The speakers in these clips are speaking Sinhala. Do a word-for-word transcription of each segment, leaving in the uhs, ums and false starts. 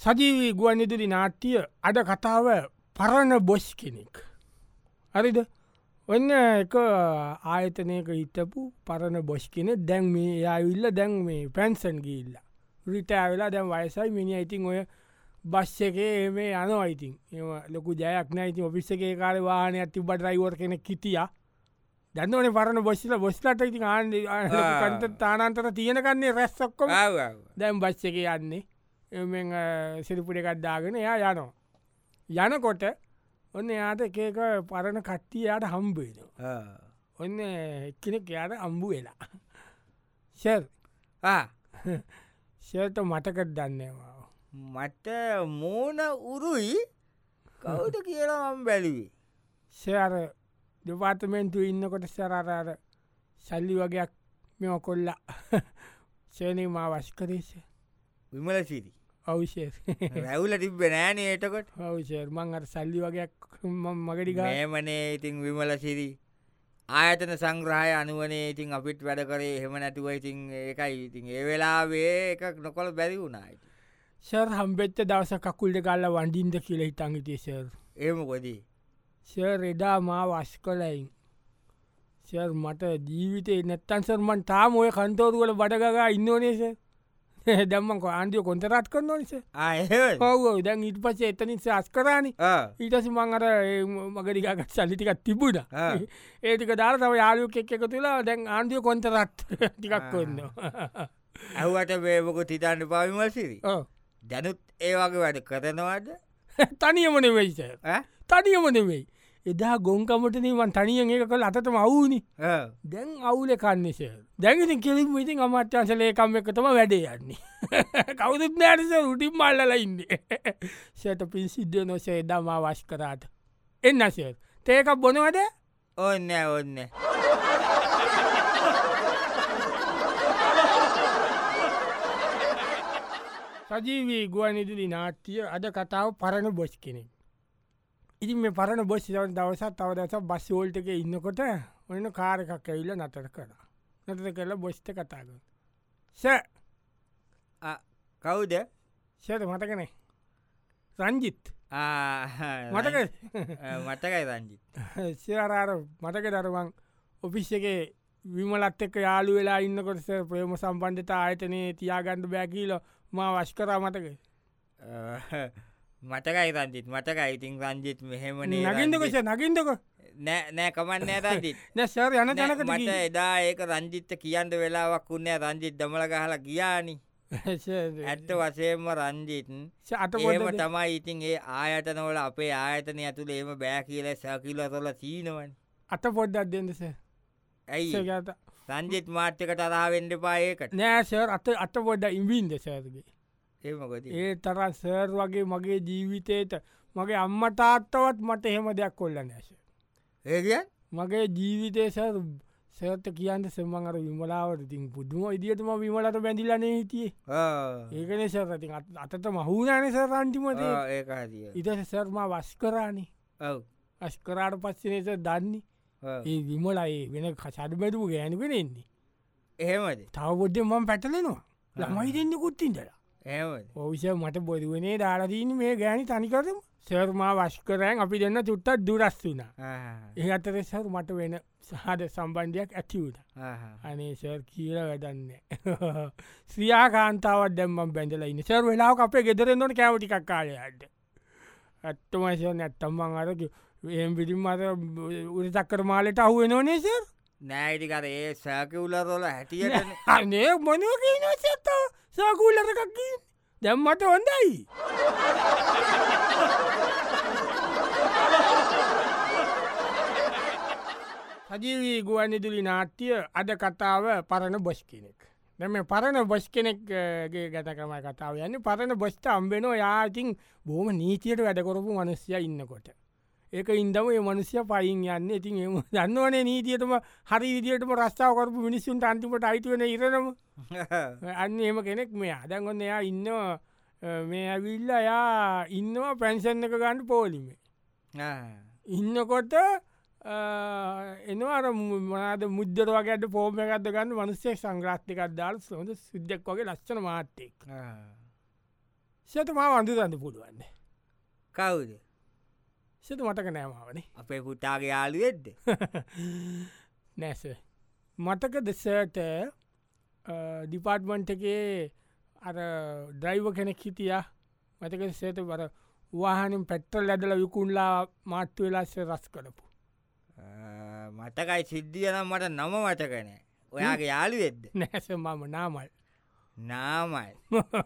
සජීවී ගුවන්විදුලි නාට්‍ය අද කතාව පරණ බොස් කෙනෙක්. හරිද ඔන්න එක ආයතනයක හිටපු පරණ බොස් කෙනෙ දැන් මේ යාවිල්ල දැන් මේ පැන්සන් ගිල්ල රිටෑ වෙලා දැන් වයසයි මිනි ඉතින් ඔය බස් එකේ මේ යන අයිතින් එම ලොකු ජයක් නෑ ඉතින් ඔෆිස්ස එකේ කාර වාහනය ඇති බට රයිවර් කෙනෙ කිටිය දැන්නවන පරණ බොස්ල බොස්ලට ඉතින් ආන්ට තානන්තර තියෙනකන්නේ රැස්සක්කොම දැම් බස් එක යන්නේ එ සිරිපුඩ එකක්දාගෙන එයා යනවා යනකොට ඔන්න යාට එකක පරණ කට්ටියයාට හම්බේනවා ඔන්න එක්කෙනෙක් යාට අම්බු වෙලා සර් සර්ට මටකත් දන්නවා මට මෝන උරුයි කවුද කියලාම් බැලිවි සයාර දෙපාතමෙන්තු ඉන්නකොට සරාරාර සල්ලි වගේයක් මෙම කොල්ලා සේනේ මා වස්කරේශ විමල සිරි අවුෂය රැවුල තිබ්බ නෑනේ එටකොට අවුෂර් මං අර සල්ලි වගේයක් මගඩිගා ඒමනේ ඉතින් විමල සිරි ආයතන සංග්‍රහය අනුවනේ ඉතින් අපිත් වැඩ කරේ හෙම නැතුව ඉතින් ඒකයි ඉතින් ඒ වෙලාවේ එකක් නොකොළ බැරි වුණායි සර් හම්බෙච්ච දවස කකුල්ට කල්ල වඩින්ද කියල හිතංගිතේ සර් ඒම කොදී සර් එදා මා වස් කලයින් සර් මට ජීවිතේ නැත්තන්සර්මන් තාම ඔය කන්තෝරුවල බඩගා ඉන්නවනේස දැම්මක ආන්දිය කොන්තරත් කරන නිස ඔව දැන් ඉට පසේ එතනිස අස් කරානි ඊටසි මං අර මගරිකාගත් සල්ලිටිකත් තිබුණ ඒටික දාර තව යාලුක එක් එක තුලා දැන් ආන්දිය කොන්තරත් ටිකක් කොන්න ඇහුවට වේමකො තිතන්න පවිමසිරි දැනුත් ඒ වගේ වැඩ කරනවාද තනියමන වෙයිස තනියමන වෙයි එදා ගොංකමටනීවන් තනියෙන් ඒක කළ අතටම අවුනි දැන් අවුල කන්නේස දැගිති කෙලින්ම ඉතින් අමාත්‍යන්සලේකම් එකතම වැඩේ යන්නේ කවුදුත් නෑටස රුටින් මල්ලල ඉන්නේ සයට පින් සිද්ධ නොසේ දමා වශ් කරාට එන්නසේ තේකක් බොනවද ඔන්න ඔන්න සජීවී ගුවනිදුලි නාට්‍ය අද කතාව පරණ බොස් කෙනෙක් ඉතින් මේ පරණ බොස් දවසත් තව දස බස්වෝල්ටක ඉන්නකොට ඔන්න කාර එකක් ඇවිල්ල නතර කර නතර කරලා බොස්්ට කතාග ස කවුද සයට මටකනේ රංජිත් මටක මටකයි රංජිත් සයාරාර මටක දරුවන් ඔෆිස් එක විමලත් එක්ක යාලු වෙලා ඉන්නකොට ප්‍රේම සම්බන්ධතා ආයතනයේ තියාගණ්ඩ බැකීල මා වශ්කරා මටක මටකයි රංජිත් මටකයි ඉතින් රංජිත් මෙහෙමනේ නගින්දකොස නගින්දක නෑ නෑ කමන්න රංජිත් නැසර යන තැනකට මට එදා ඒක රංජිත්ත කියන්න වෙලාවක් උන්නෑ රංජිත් දමල ගහලා ගියානි ඇත්ත වසයෙන්ම රංජිත් අතම තමයි ඉතින් ඒ ආයතනවල අපේ ආයතන ඇතුළ ඒම බෑ කියල සැකිල තොල සීනවන අත පොඩ්ඩක් දෙන්නස ඇයි රංජිත් මාට්‍යක තරාවෙන්ඩ පාඒකට නෑසර් අත අත පොඩ්ඩ ඉම්බීන්ද සෑරගේ ඒමකොද ඒ තරන් සර් වගේ මගේ ජීවිතයට මගේ අම්ම තාත්තවත් මට එහෙම දෙයක් කොල්ල නැස ඒග මගේ ජීවිතය සර් සර්ත කියන්න සෙමන් අර විමලාවට තින් පුදුම ඉදිටම විමලට බැඳිලන හිටියේ ඒකන සරති අතට මහුණන සර අන්තිමට ඒකාදිය ඉට සර්ම වස් කරානේ අස්කරාට පස්සනේස දන්නේ ඒ විමලයි වෙන කසඩ බැදුව ගෑනු කෙනෙන්නේ එහෙමද තව බොද්ධ මම පැටලෙනවා ළමයි දෙන්න කුත්තින්ටලා ඔවිෂ මට බොදුවනේ දාලදීන මේ ගෑනි තනිකරම සර්මා වශ්කරයන් අපි දෙන්න චුට්ටත් දුරස් වුනා ඒ අතර සර් මට වෙන සහද සම්බන්ධයක් ඇතිවුට අනේ සර් කියල වැඩන්න ශ්‍රියා කාන්තාවත් දැම්මම් බැඳල ඉන්න සර් වෙලාව අපේ ගෙදර නොට කෑවටිකක් කාලයද ඇත්තමශ නැත්තම්මන් අරක එම් පිටිම් අත උරතක්කර මාලට අහුව නොනේ සර් නෑයිටිකර ඒ සෑක උලරොල හැටියට අනේ මොනක නසත සකුල්ලරකක්කි දැම්මට හොඳයි සජීවී ගුවන්නිදුලි නාට්‍ය අද කතාව පරණ බොස් කෙනෙක් දැම පරණ බොස් කෙනෙක්ගේ ගැතකමයි කතාව යන්න පරණ බොස්ට අම්බෙනෝ යාතින් බෝම නීතියට වැඩකොරපු මනුස්්‍යය ඉන්නකොට ඒක ඉන්දම ඒ මනුස්්‍ය පයින් යන්න ඉතින් එම දන්නවනේ නීතියටම හරි විදිටම රස්ථාවකරපු මිනිස්සුන්ට අන්තිමට අයිතුවන ඉරනම අන්න එම කෙනෙක් මේ අදගොන්න එයා ඉන්න මේ ඇවිල්ල යා ඉන්නවා පැන්සන් එක ගණඩ පෝලිමේ ඉන්නකොට එනවාර මනාද මුද්දර වගේට පෝම එකක්ද ගන්න මනුස්සේ සංග්‍රාස්තිකක් දාල් සොඳ සිද්ධක් වගේ ලස්සන මාතෙක් සත මා අඳුරන්න පුළුවන්න කවුද සත මටක නෑමාවනේ අපේ පුතාගේ යාළුවෙද්ද නැස මතක දෙසට ඩිපාර්ට්මන්ටගේ අර ඩ්‍රයිව කෙනෙක් හිටිය මතක සේත බර වාහනම් පැට්ටල් ඇදල විකුල්ලා මාට්ටු වෙලාස්ස රස් කරපු මතකයි සිද්ධියනම් මට නම මටකනෑ ඔයාගේ යාළුවෙද්ද නැස මම නාමල් නාමල්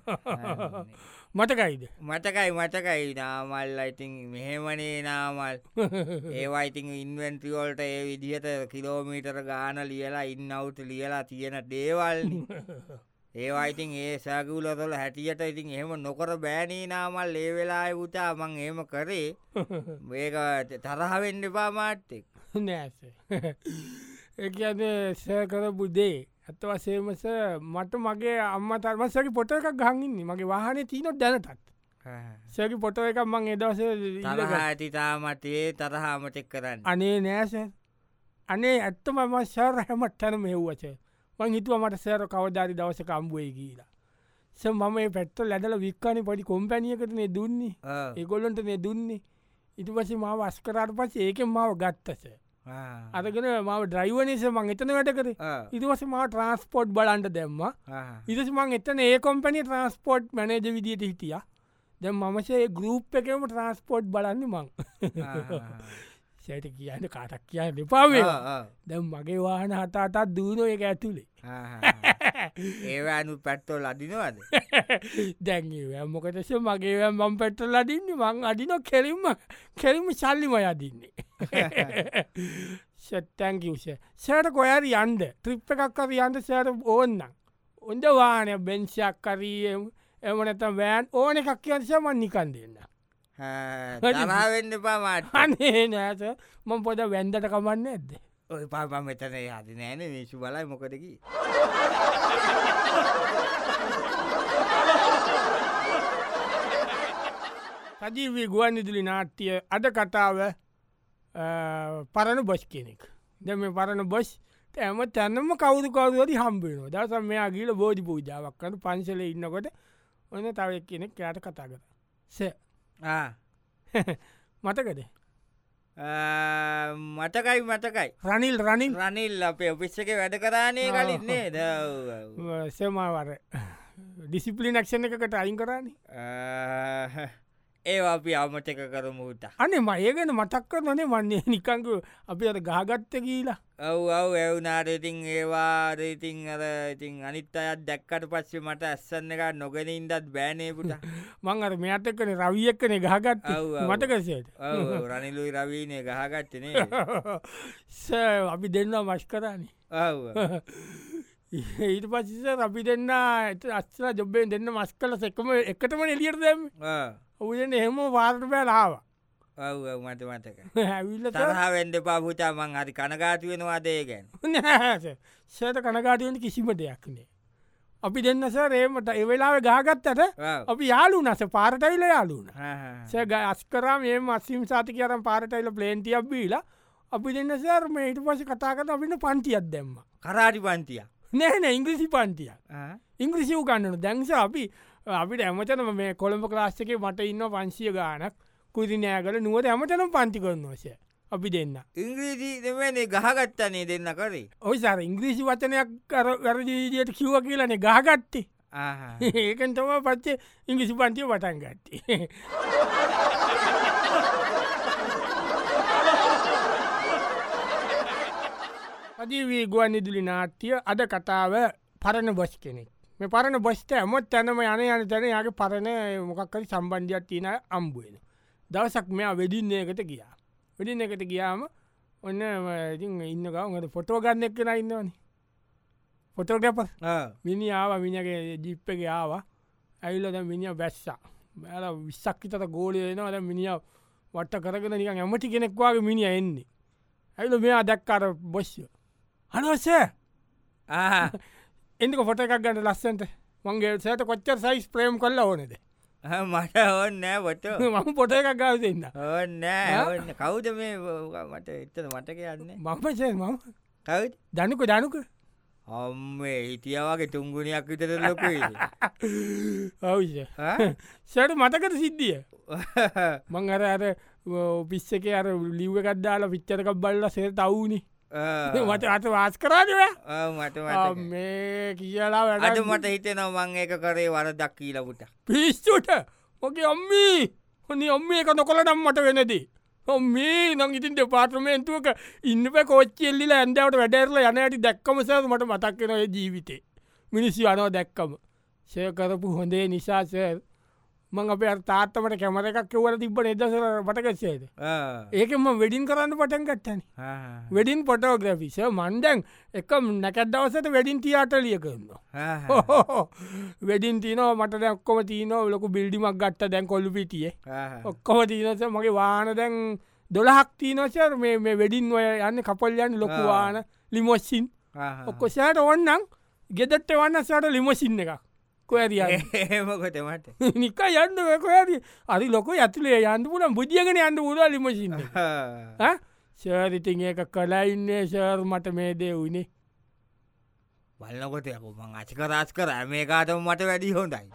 මතකයිද මතකයි මතකයි නාමල් අයිතින් මෙහෙමනේ නාමල් ඒවයිතින් ඉන්වෙන්ට්‍රියෝල්ට ඒ විදිහට කිලෝමීටර ගාන ලියලා ඉන්නවුට ලියලා තියෙන දේවල් ඒවයිතින් ඒ සැගුලතොල හැටියට ඉතින් එහෙම නොකර බෑනී නාමල් ඒ වෙලා පුතා මං එහෙම කරේ මේක තරහවෙන්න එපා මාට්ටෙක් නෑස ඒකද සෑකරපු දේ ඇත්ත වසේමස මට මගේ අම්ම තර්මසගේ පොට එකක් ගහගන්නේ මගේ වාහනේ තිීනොත් දැනටත් සැකි පොට එකක් මං එදවස ඇතිතාමටේ තරහාමටෙක් කරන්න අනේ නෑස අනේ ඇත්තම ම ශර හැමත් තැන මෙව්වච මං හිතුව මට සෑර කවදාරි දවසක අම්බුවේ කියලා ස මම පැත්ත ලැදල වික්කාන පොඩි කොම්පැනියකටනේ දුන්නේ ඒගොල්ලොන්ටනේ දුන්නේ ඉතු පස මාව අස්කරට පස ඒකෙන් මාව ගත්තස අරගෙන මාව ඩ්‍රයිවනස මං එතන වැඩ කර ඉතිවස මා ට්‍රන්ස්පෝට් බලන්ට දැම්ම ඉදස මං එතන ඒ කොම්පනි ට්‍රන්ස්පෝට් මැනජ විදිට හිටිය දැම් මමසේ ගරුප් එකම ට්‍රන්ස්පෝට් බලන්න මං සයට කියන්න කාටක් කියන්න දෙපාවේ දැම් මගේ වාහන හතාටත් දූනො එක ඇතුළේ ඒවනු පැත්තෝ ලදිනවද දැන්ගේ මොකටස මගේ මම් පැට්ටල් ලදින්නේ මං අදින කෙරින්ම කෙරිම සල්ලිම යදින්නේ සැත්තැන්කිවස සෑට කොයරි යන්ද ත්‍රිප්ප එකක්කර යන්ද සෑට ඕන්න ඔොන්ද වානය බෙන්ශයක් කරීම එමනත වෑන් ඕන එකක් කියන්ස මන් නිකන් දෙන්න තරවෙන්න පාමට අනේ නෑස මං පොද වැන්දට කමන්න ඇද ඔය පාපා මෙතන හදි නෑන මේශු බලයි මොකදකි සජීවී ගුවන් ඉදිලි නාට්‍යය අද කතාව පරණ බොස් කෙනෙක් දැම පරණ බොස් ඇම තැන්නම කවුදු කවුදුවරි හම්බෙනවා දසම් මෙයා ගීල බෝධි පූජාවක් කන පන්සල ඉන්නකොට ඔන්න තවක් කෙනෙක් යායට කතා කර ස මතකද මතකයි මතකයි රනිල් රනිල් රනිල් අපේ ඔපිස්ස එක වැඩ කරානේ කලින්නේ ද සමාවර ඩිසිපලි නක්ෂණ එකකට අයින් කරන්නේ ඒ අපි අමටක කරමුට අනේ ම ඒගන මතක්ක නොනේ වන්නේ නිකංගු අපි අට ගාගත්ත කියලා ඔව් ඔව් එවුනාට ඉතින් ඒවාද ඉතින් අර ඉතින් අනිත් අයත් දැක්කට පස්සේ මට ඇස්සන්න එක නොගෙන ඉන්දත් බෑනයපුට මං අර මෙයත් එක්කන රවියක්කන ගහගත් මතකසයට රනිලුයි රවීනය ගහගත්තනේ ස අපි දෙන්න මශ් කරන්නේ ඊට පස්ස අපි දෙන්න අස්සර ජොබ්බෙන් දෙන්න මස් කල සෙක්කම එකටම එලියට දැම් ඔවුෙන් එහෙම වාර්ට බෑලාව ඔව මට මතක ඇවිල්ල තරහාවෙන්ඩ පාපුචා මං හරි කනගාතු වෙනවාදේ ගැන සයට කනගාටුවෙන් කිසිම දෙයක්නේ අපි දෙන්නස රේමට එවෙලාව ගාගත්තට අපි යාලු නස පාරටයිල යාලුන සෑග අස්කරම ඒ අස්සිම් සාති කියරම් පාරටයිල ප්ලේන්ටියක් බීලා අපි දෙන්නසර් මේ ඉට පස කතාකට අපිට පන්තියක් දැම්ම කරාටි පන්තිය නෑන ඉංග්‍රිසි පන්තිය ඉංග්‍රිසි වූ ගන්නනු දැන්ස අපි අපිට ඇමතනම මේ කොළඹ ක්ලාස්්ක මට ඉන්න පංශිය ගානක් කුදි නෑකල නුවට ඇමතනම් පන්ති කරනවස අපි දෙන්න ඉංග්‍රීසි දෙවනේ ගහගත්තනේ දෙන්න කරේ ඔයි සර ඉංග්‍රීසි වචනයක් කර වැරදිීදියට කිව්ව කියලනේ ගහගත්තේ ඒකන් තම පච්චේ ඉංග්‍රිසි පන්තිය පටන් ගත්තේ අජීවී ගුවන් ඉදිලි නාට්‍යය අද කතාව පරණ බොස් කෙනෙක් මේ පරණ බොස්ට ඇමොත් තැනම යන යන තැන යාගේ පරණ මොකක්කරි සම්බන්ධයක් තියන අම්බුවෙන දවසක් මෙයා වෙදින්න එකට ගියා වෙදින්න එකට ගියාම ඔන්න ඉන්න ගවන්ට ෆොටෝ ගන්න එක්කෙන ඉන්නවන ෆොටෝගැප මිනි ආව මිනිගේ ජිප්පක ආව ඇයිලද මිනිිය බැස්සා බෑල විස්සක්කිතට ගෝලය වෙනවද මිනිිය වට කරගෙන නික ඇමටි කෙනෙක්වාගේ මිනිිය එන්නේ ඇයිල මෙයා දැක්කාර බොස්්ය හනවසේ එනික ෆොට එකක් ගන්න ලස්සන්ට මංගේ සෑට කොච්චර සයිස් ප්‍රේම් කල්ල ඕනෙද මට ඕන්න ොට මම පොට එකක් ගව දෙන්න ඕන්න ඔන්න කවුද මේ මට එත්තද මටක යන්න මංපසේ මම කව් දනුක දනුක අම්මේ හිටියවගේ තුංගුණයක් විතර ලොකුයි ඔවුෂ සට මතකට සිද්ධිය මං අර අර පිස්ස එක අර ලිව්ව එකක්දාලා පිච්චරකක් බල්ල සෙර තවුණි මට අත වාස් කරාජය මට මේ කියලා වැඩ මට හිතෙනව මං ඒක කරේ වර දක්කීලපුට පිස්්චුට ඕක අම්මී හොනි ඔම්ම එක නොකොල නම්මට වෙනදී මේ නම් ඉතින් දෙපාර්ටමේන්තුවක ඉන්න කෝච්චෙල්ලිල ඇන්දාවට වැඩරල යන ඇති දැක්කමසර මට මතක්කෙන ජීවිතේ මිනිස්සි අනෝ දැක්කම සය කරපු හොඳේ නිසාසර් මං අප තාත්තමට කැමර එකක් කිවල තිබ නිදසර පටකසේද ඒකම වෙඩින් කරන්න පටන් ගත්තන වෙඩින් පොටෝග්‍රෆිස මන්දැන් එක නැකත් දවසට වෙඩින් තියාටලිය කරන්න වෙඩින් තිනෝ මට ඔක්කොම තියනෝ ලොකු බිල්ඩිමක් ගත්ත දැන් කොල්ලු පිටිය ඔක්කොම තියනස මගේ වාන දැන් දොළහක් තියනොසර් මේ වෙඩින් ඔය යන්න කපල්යන් ලොකුවාන ලිමොස්සින් ඔක්කොසයට ඔන්නන් ගෙදට වන්න සට ලිමොසින්න එකක් කොඇරිය ඒමකොට මට නික යන්න කොඇරි අරි ලොක ඇතුලේ යන්න පුලන් බුදියගෙන යන්න පුල ලිමසින්න සරිතින් ඒක කලයින්නේ සර් මට මේ දේ වුණේ බලන්නකොට මං අචිකරස් කර මේ කාටම මට වැඩි හොඳයි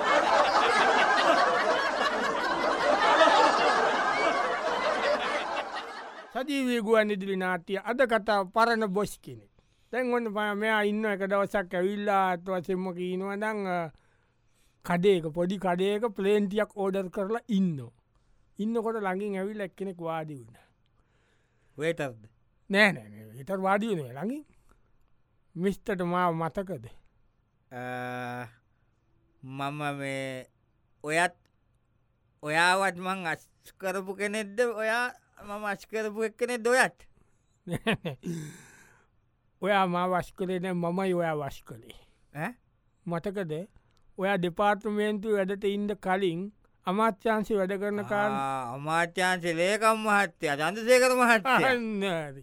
සජීවී ගුවන් ඉදිරි නාටිය අද කතා පරණ බොස් කෙනෙ තැන් ඔන්න ප මෙයා ඉන්න එක දවසක් ඇවිල්ලා අත්වසෙම්ම කීනවා දං කඩේක පොඩි කඩේක ප්ලේන්ටියක් ඕඩර් කරලා ඉන්න ඉන්නකොට ළඟින් ඇවිල් එක්කෙනෙක් වාඩි වුණ වේටර්ද නෑ නෑ හිතර වාඩි වනේ ළඟින් මිස්ටට මාව මතකද මම මේ ඔයත් ඔයාවත් මං අස්කරපු කෙනෙක්ද ඔයා මම අස්කරපු එක්කනෙ දොයත් ඔයා මා වස් කලේන මමයි ඔයා වස් කළේ මතකද ඔයා දෙපාර්ටමේන්තු වැඩට ඉන්ඩ කලින් අමාත්‍යංශි වැඩ කරන කාල අමාත්‍යංශි ලේකම් මහත්තය චන්දසේකර මහත්ය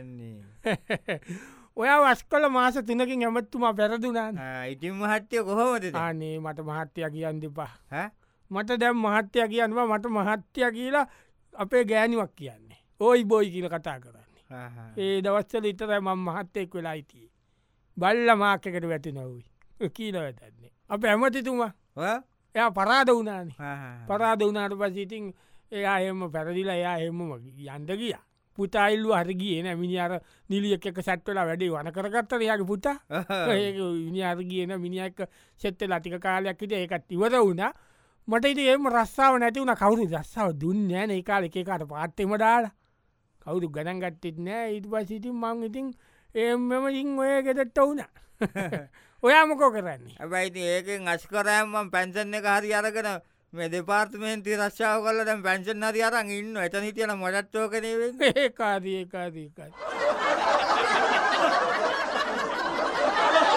ඔයා වස් කල මාස තිනකින් ඇමත්තුමා පැරදුනාන ඉතින් මහත්්‍යය කොහොමද ආනේ මට මහත්‍යය කියන්න දෙපා මට දැම් මහත්‍යය කියන්නවා මට මහත්‍යය කියලා අපේ ගෑනිවක් කියන්නේ ඕයි බෝයි කියල කතා කරන්නේ ඒ දවස්සල ඉතරයි මං මහත්තෙක් වෙලා ඉතියි බල්ල මාකකට වැති නොවයි කීල වැතන්නේ අප ඇමතිතුමා එයා පරාද වුණානේ පරාද වුණට පසිඉතින් එයා එම පැරදිලා එයා එම යන්ද කිය පුතායිල්ලු හරගිය න මිනිියර නිලියක් එක සැට්වලා වැඩේ වන කරගත්තර යාගේ පුතා ඒ විනිියර කියන මිනිියක සෙත්ත ලතික කාලයක් හිට ඒකත් ඉවර වුණ මට ඉති එම රස්සාාව නැති වුණ කවුරු රස්සාාව දුන්න ෑන ඒ කාල එකකාට පාත්තෙම දාලා කවුදු ගණන් ගත්තෙත් නෑ ඊට පසිඉතින් මං ඉතින් එමම ඉං ඔය ගෙදෙට්ට වුණ ඔයා මොකෝ කරන්නේ ඇබයිති ඒකෙන් අස්කරයම්ම පැන්සන්න එක හරි අරගෙන මේ දෙපාර්තමේන්ති රශ්ාව කල දැම් පැන්සන් හරි අරන් ඉන්න එත හිතියන මොඩත්වෝකනවේ ඒ කාදී ඒ කාදීකයි